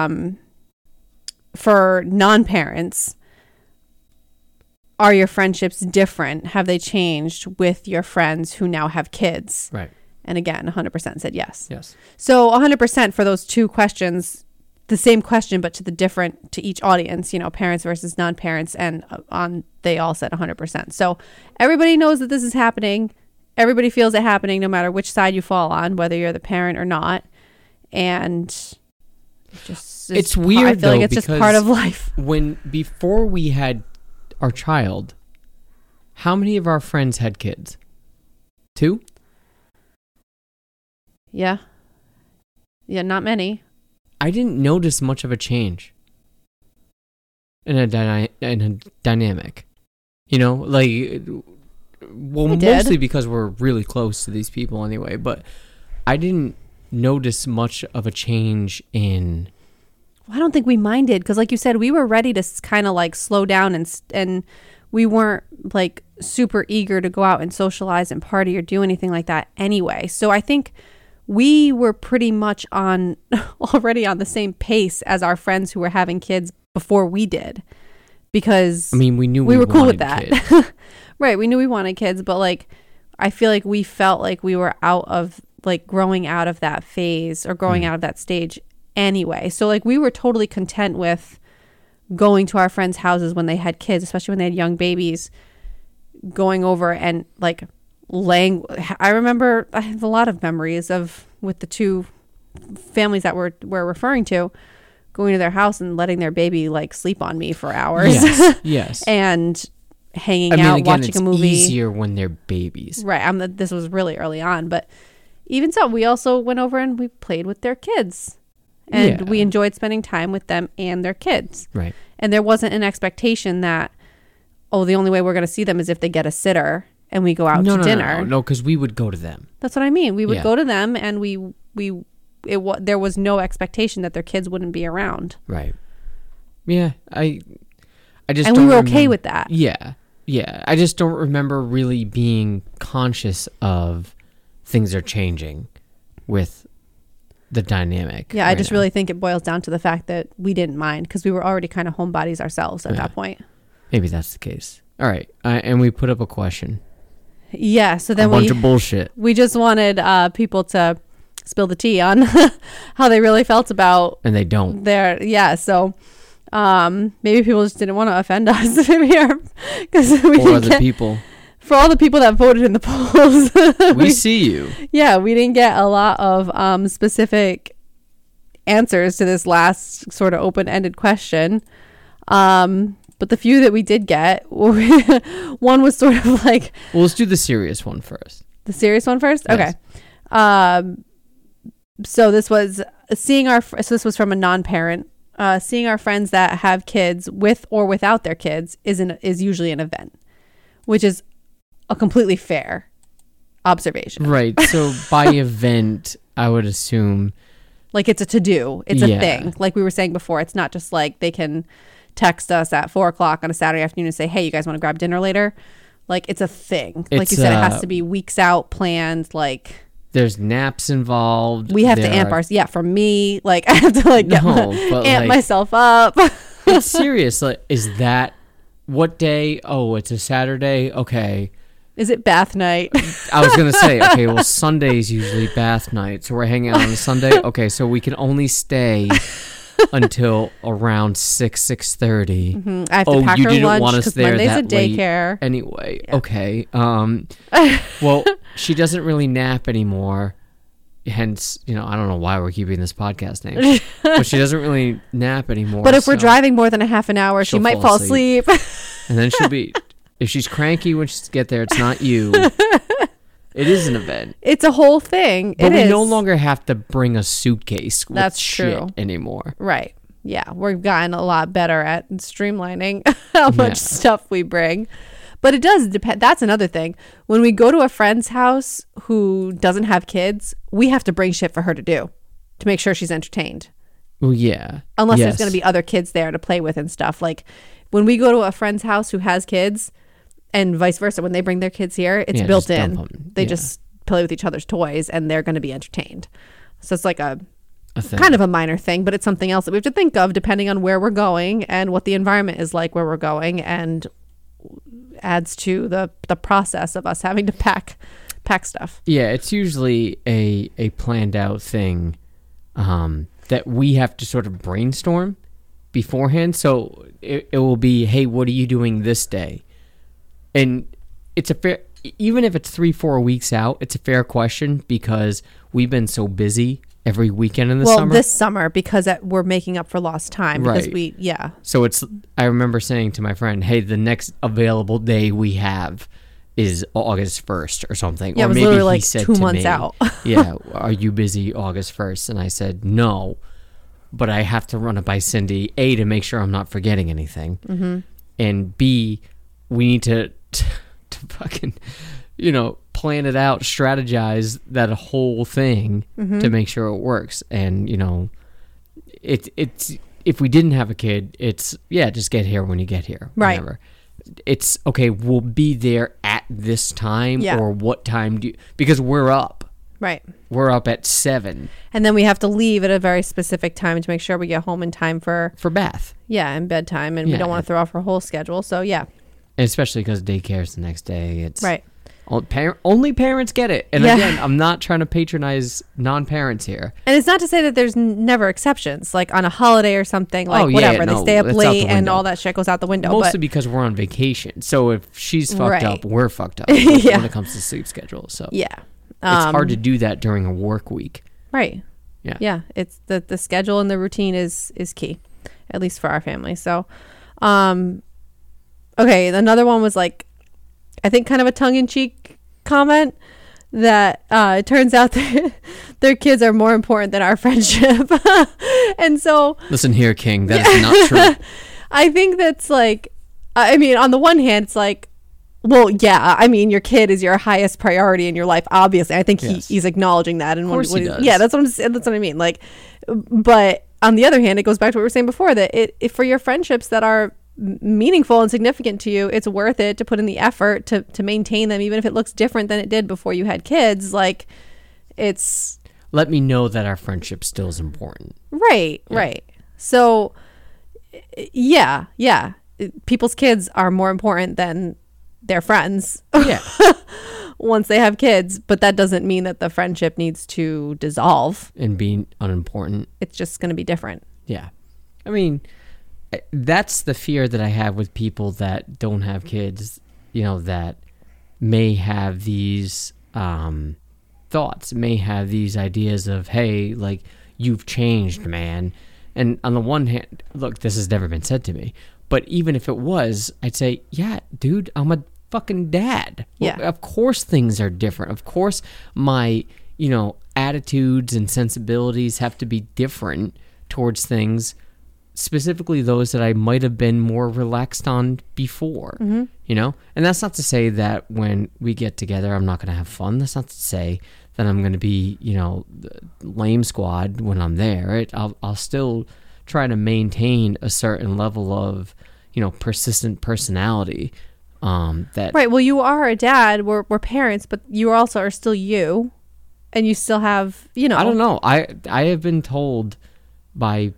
for non-parents. Are your friendships different? Have they changed with your friends who now have kids? Right. And again, 100% said yes. Yes. So 100% for those two questions, the same question, but to each audience, parents versus non-parents, and they all said 100%. So everybody knows that this is happening. Everybody feels it happening, no matter which side you fall on, whether you're the parent or not. And it's weird. I feel like it's just part of life. Before we had our child, how many of our friends had kids? 2? Yeah. Yeah, not many. I didn't notice much of a change in a dynamic. You know, like, well, mostly because we're really close to these people anyway, but I didn't notice much of a change in... Well, I don't think we minded because, like you said, we were ready to kind of like slow down and we weren't like super eager to go out and socialize and party or do anything like that anyway. So I think we were pretty much already on the same pace as our friends who were having kids before we did, because I mean, we knew we were cool with that. Right. We knew we wanted kids, but like, I feel like we felt like we were out of like growing out of that phase or growing out of that stage anyway. So like, we were totally content with going to our friends' houses when they had kids, especially when they had young babies, going over and like I remember I have a lot of memories of with the 2 families that we're referring to, going to their house and letting their baby like sleep on me for hours. Yes. And hanging out, again, watching a movie. It's easier when they're babies. Right. This was really early on, but even so, we also went over and we played with their kids. And we enjoyed spending time with them and their kids. Right. And there wasn't an expectation that, oh, the only way we're going to see them is if they get a sitter and we go out to dinner. No, because we would go to them. That's what I mean. We would go to them, and there was no expectation that their kids wouldn't be around. Right. Yeah, I just and don't we were okay with that. Yeah. I just don't remember really being conscious of things are changing with the dynamic. Yeah, I just really think it boils down to the fact that we didn't mind because we were already kind of homebodies ourselves at that point. Maybe that's the case. All right, and we put up a question. Yeah, so then a bunch of bullshit. We just wanted people to spill the tea on how they really felt about, and they don't. So maybe people just didn't want to offend us. Maybe because we or other people. For all the people that voted in the polls, we see you. Yeah, we didn't get a lot of specific answers to this last sort of open-ended question. But the few that we did get, one was sort of like... Well, let's do the serious one first. The serious one first? Yes. Okay. So this was this was from a non-parent. Seeing our friends that have kids with or without their kids is usually an event, which is a completely fair observation. Right. So by event, I would assume... Like it's a to-do. It's a thing. Like we were saying before, it's not just like they can... text us at 4:00 on a Saturday afternoon and say, hey, you guys want to grab dinner later? Like it's a thing. Like you said, it has to be weeks out planned. Like there's naps involved. We have to amp for me, like I have to amp myself up. It's serious. Like, is that what day? Oh, it's a Saturday. Okay. Is it bath night? I was going to say, okay, well, Sunday's usually bath night. So we're hanging out on a Sunday. Okay. So we can only stay until around 6:30. Mm-hmm. I have to pack her lunch because Monday's a daycare. Anyway, okay. Well, she doesn't really nap anymore. Hence, I don't know why we're keeping this podcast name, but she doesn't really nap anymore. But if we're driving more than a half an hour, she might fall asleep. And then she'll be, if she's cranky when she gets there, it's not you. It is an event. It's a whole thing. But we no longer have to bring a suitcase with shit anymore. Right. Yeah. We've gotten a lot better at streamlining how much stuff we bring. But it does depend. That's another thing. When we go to a friend's house who doesn't have kids, we have to bring shit for her to do to make sure she's entertained. Well, yeah. Unless there's going to be other kids there to play with and stuff. Like when we go to a friend's house who has kids, and vice versa, when they bring their kids here, it's built in. They just play with each other's toys and they're going to be entertained. So it's like a kind of a minor thing, but it's something else that we have to think of depending on where we're going and what the environment is like where we're going, and adds to the process of us having to pack stuff. Yeah, it's usually a planned out thing that we have to sort of brainstorm beforehand. So it will be, hey, what are you doing this day? And it's a fair, even if it's 3-4 weeks out, it's a fair question because we've been so busy every weekend in the well, summer. this summer because we're making up for lost time because Right. So I remember saying to my friend, hey, the next available day we have is August 1st or something. Yeah, or it was maybe literally he like said 2 to months me, out. yeah, are you busy August 1st? And I said, no, but I have to run it by Cindy, A, to make sure I'm not forgetting anything. Mm-hmm. And B, we need to fucking, plan it out, strategize that whole thing to make sure it works. And, it's if we didn't have a kid, it's, just get here when you get here. Right. Whenever. It's, okay, we'll be there at this time or what time because we're up. Right. We're up at 7. And then we have to leave at a very specific time to make sure we get home in time for bath. Yeah, and bedtime. And we don't want to throw off our whole schedule. So, yeah. And especially because daycare is the next day. It's right. Only parents get it. And again, I'm not trying to patronize non-parents here. And it's not to say that there's never exceptions. Like on a holiday or something, like whatever. They stay up late and all that shit goes out the window. Mostly because we're on vacation. So if she's fucked up, we're fucked up when it comes to sleep schedule. So yeah. It's hard to do that during a work week. Right. Yeah. Yeah. It's the schedule and the routine is key, at least for our family. So, okay. Another one was like, I think kind of a tongue-in-cheek comment that it turns out that their kids are more important than our friendship. And so listen here, King, that is not true. I think that's like, I mean, on the one hand, it's like, well, yeah, I mean, your kid is your highest priority in your life, obviously. I think he's acknowledging that. And of course he does. Yeah, that's what I mean. Like, but on the other hand, it goes back to what we were saying before, that if for your friendships that are meaningful and significant to you, it's worth it to put in the effort to maintain them, even if it looks different than it did before you had kids. Like, it's... Let me know that our friendship still is important. Right. So, yeah. People's kids are more important than their friends. Yeah. Once they have kids, but that doesn't mean that the friendship needs to dissolve and be unimportant. It's just going to be different. Yeah. I mean, that's the fear that I have with people that don't have kids, that may have these thoughts, may have these ideas of, hey, like, you've changed, man. And on the one hand, look, this has never been said to me, but even if it was, I'd say, yeah, dude, I'm a fucking dad. Yeah. Well, of course things are different. Of course my, attitudes and sensibilities have to be different towards things, specifically those that I might have been more relaxed on before, And that's not to say that when we get together, I'm not going to have fun. That's not to say that I'm going to be, the lame squad when I'm there. I'll still try to maintain a certain level of, persistent personality. That right. Well, you are a dad. We're parents, but you also are still you, and you still have, I don't know. I have been told by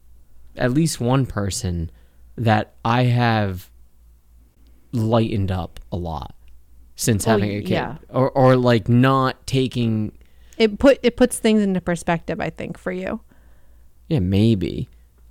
at least one person that I have lightened up a lot since having a kid, yeah. or like not taking it puts things into perspective, I think, for you. Yeah, maybe.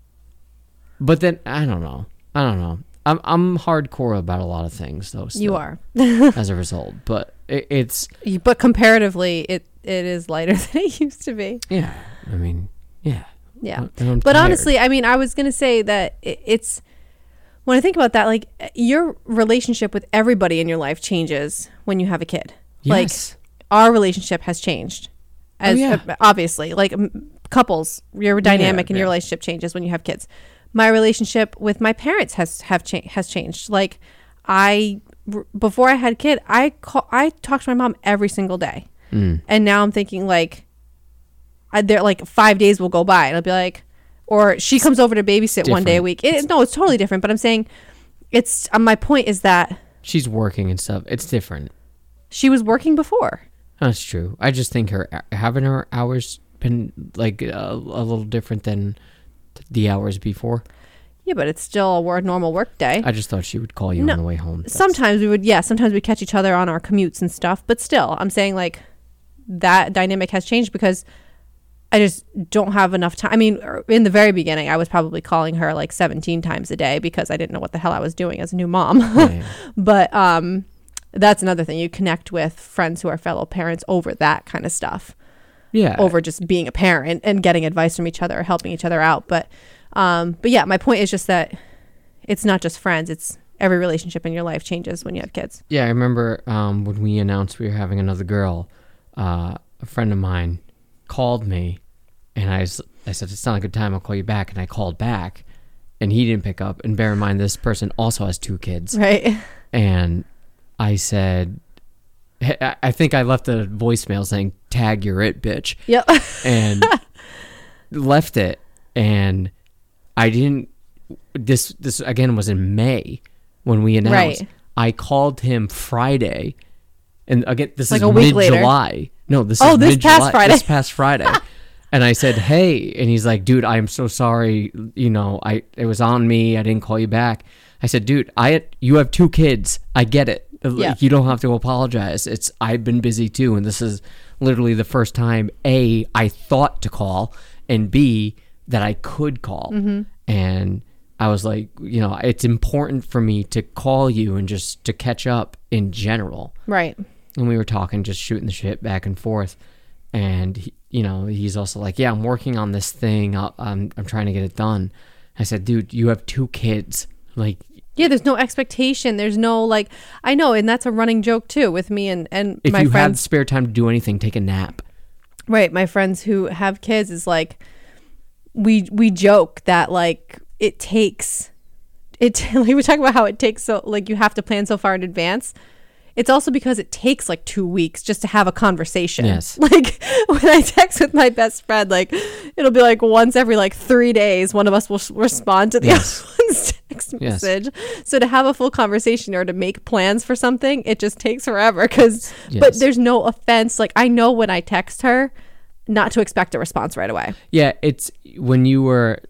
But then I don't know. I'm hardcore about a lot of things, though. Still, you are as a result, but it's. But comparatively, it is lighter than it used to be. Yeah, I mean, yeah. Yeah, but honestly, I mean, I was gonna say that it's when I think about that, like your relationship with everybody in your life changes when you have a kid. Yes. Like our relationship has changed, obviously. Like couples, your dynamic in your relationship changes when you have kids. My relationship with my parents has changed. Like before I had a kid, I talked to my mom every single day, and now I'm thinking like, there like 5 days will go by, and I'll be like, or she comes over to babysit one day a week. No, it's totally different. But I'm saying, it's my point is that she's working and stuff. It's different. She was working before. That's true. I just think having her hours been like a little different than the hours before. Yeah, but it's still a normal work day. I just thought she would call you on the way home. Sometimes we would, sometimes we catch each other on our commutes and stuff, but still, I'm saying like that dynamic has changed because I just don't have enough time. I mean, in the very beginning, I was probably calling her like 17 times a day because I didn't know what the hell I was doing as a new mom. Yeah. But that's another thing. You connect with friends who are fellow parents over that kind of stuff. over just being a parent and getting advice from each other or helping each other out. But yeah, my point is just that it's not just friends. It's every relationship in your life changes when you have kids. Yeah, I remember when we announced we were having another girl, a friend of mine called me, and I said, it's not a good time, I'll call you back. And I called back, and he didn't pick up. And bear in mind, this person also has 2 kids. Right. And I said, I think I left a voicemail saying, tag, you're it, bitch. Yep. And left it. And I didn't, this again was in May when we announced. Right. I called him Friday. And again, this like is a week mid-July. Later. No, this is this mid-July. past Friday. This past Friday. And I said, hey, and he's like, dude, I am so sorry. You know, it was on me. I didn't call you back. I said, dude, you have 2 kids. I get it. Yeah. You don't have to apologize. I've been busy too. And this is literally the first time, A, I thought to call, and B, that I could call. Mm-hmm. And I was like, you know, it's important for me to call you and just to catch up in general. Right. And we were talking, just shooting the shit back and forth. And, he's also like, yeah, I'm working on this thing. I'm trying to get it done. I said, dude, you have 2 kids. Like, yeah, there's no expectation. There's no, like, I know. And that's a running joke too with me and if my you friends. have spare time to do anything, take a nap. Right. My friends who have kids is like, we joke that like it takes, like we talk about how it takes so, like you have to plan so far in advance. It's also because it takes like 2 weeks just to have a conversation. Yes. Like when I text with my best friend, like it'll be like once every like 3 days, one of us will respond to the other one's text message. So to have a full conversation or to make plans for something, it just takes forever but there's no offense. Like I know when I text her not to expect a response right away. Yeah. It's when you were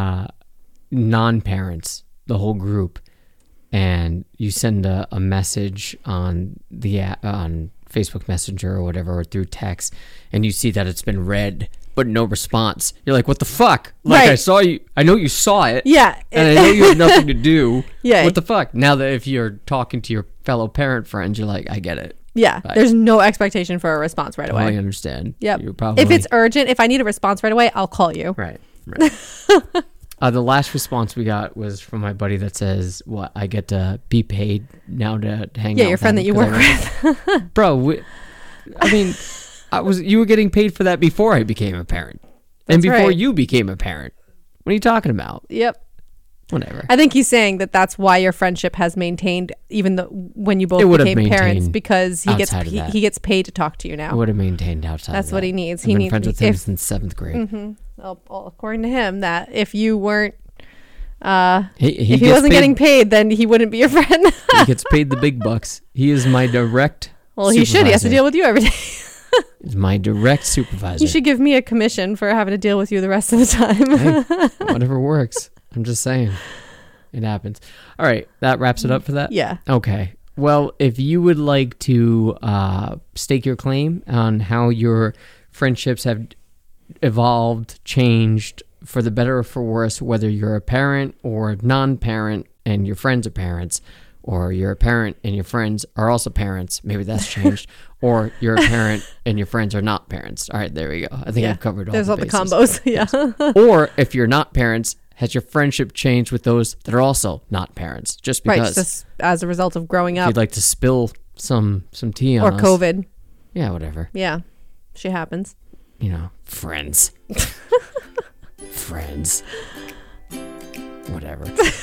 non-parents, the whole group, and you send a message on on Facebook Messenger or whatever, or through text, and you see that it's been read but no response. You're like, what the fuck? Like, right. I saw you. I know you saw it. Yeah. And I know you had nothing to do. Yeah. What the fuck? Now that if you're talking to your fellow parent friends, you're like, I get it. Yeah. Right. There's no expectation for a response right away. I understand. Yep. If it's urgent, if I need a response right away, I'll call you. Right. The last response we got was from my buddy that says, what, I get to be paid now to hang out. Yeah, your friend that you work with. Bro, you were getting paid for that before I became a parent. And before you became a parent. What are you talking about? Yep. Whatever. I think he's saying that's why your friendship has maintained even though when you both became parents, because he gets paid to talk to you now. It would have maintained outside. That's what he needs. I've been friends with him since 7th grade. Mm-hmm. Well, according to him, that if you weren't, if he wasn't getting paid, then he wouldn't be your friend. He gets paid the big bucks. He is my direct. Well, he should. He has to deal with you every day. He's my direct supervisor. You should give me a commission for having to deal with you the rest of the time. Hey, whatever works. I'm just saying. It happens. All right. That wraps it up for that? Yeah. Okay. Well, if you would like to stake your claim on how your friendships have evolved, changed for the better or for worse, whether you're a parent or non-parent and your friends are parents, or you're a parent and your friends are also parents, maybe that's changed, or you're a parent and your friends are not parents. All right, there we go. I think I've covered all the bases. There's all the combos, yeah. Or if you're not parents, has your friendship changed with those that are also not parents? Just because. Right, just as a result of growing up. If you'd like to spill some tea on us. Or COVID. Yeah, whatever. Yeah, shit happens. Friends. Friends. Whatever.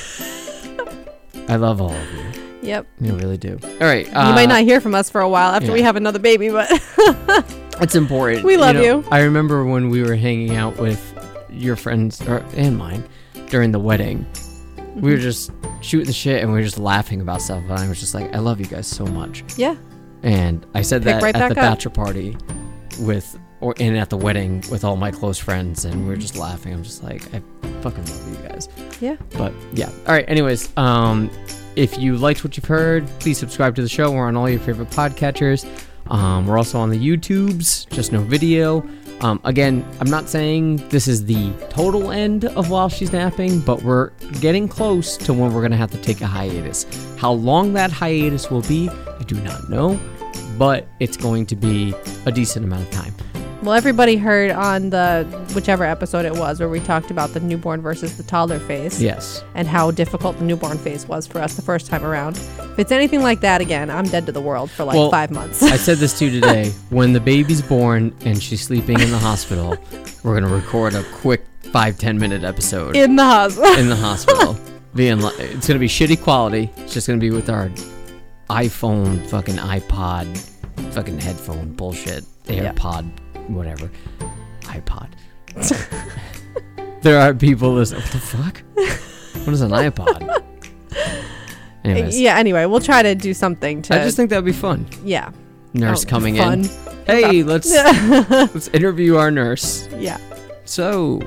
I love all of you. Yep. I really do. All right. You might not hear from us for a while after we have another baby, but it's important. We love you. I remember when we were hanging out with your friends and mine during the wedding. Mm-hmm. We were just shooting the shit and we were just laughing about stuff. And I was just like, I love you guys so much. Yeah. And I said that at the bachelor party and at the wedding with all my close friends, and we were just laughing. I'm just like, I fucking love you guys. Yeah. But yeah. All right. Anyways, if you liked what you've heard, please subscribe to the show. We're on all your favorite podcatchers. We're also on the YouTubes, just no video. Again, I'm not saying this is the total end of While She's Napping, but we're getting close to when we're going to have to take a hiatus. How long that hiatus will be, I do not know, but it's going to be a decent amount of time. Well, everybody heard on the whichever episode it was where we talked about the newborn versus the toddler phase. Yes. And how difficult the newborn phase was for us the first time around. If it's anything like that again, I'm dead to the world for like 5 months. I said this to you today. When the baby's born and she's sleeping in the hospital, we're going to record a quick 5-10 minute episode. In the hospital. In the hospital. It's going to be shitty quality. It's just going to be with our iPhone, fucking iPod, fucking headphone bullshit. AirPod, whatever. iPod. There are people listening. What the fuck? What is an iPod? Anyways. Yeah, anyway, we'll try to do something to... I just think that would be fun. Yeah. Nurse coming fun. in. Hey, let's interview our nurse. Yeah. So,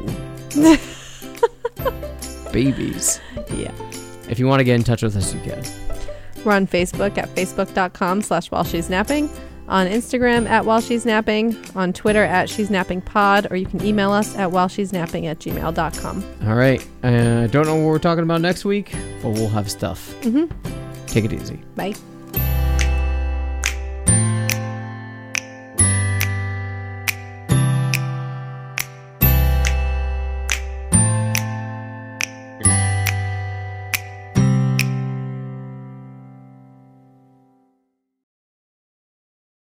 babies. Yeah. If you want to get in touch with us, you can. We're on Facebook at facebook.com/whileshe'snapping, on Instagram at whileshe'snapping, on Twitter at she'snappingpod, or you can email us at whileshe'snapping@gmail.com. All right. Don't know what we're talking about next week, but we'll have stuff. Mm-hmm. Take it easy. Bye.